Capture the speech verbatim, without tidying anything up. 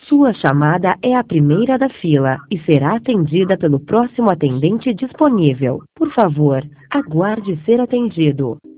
Sua chamada é a primeira da fila e será atendida pelo próximo atendente disponível. Por favor, aguarde ser atendido.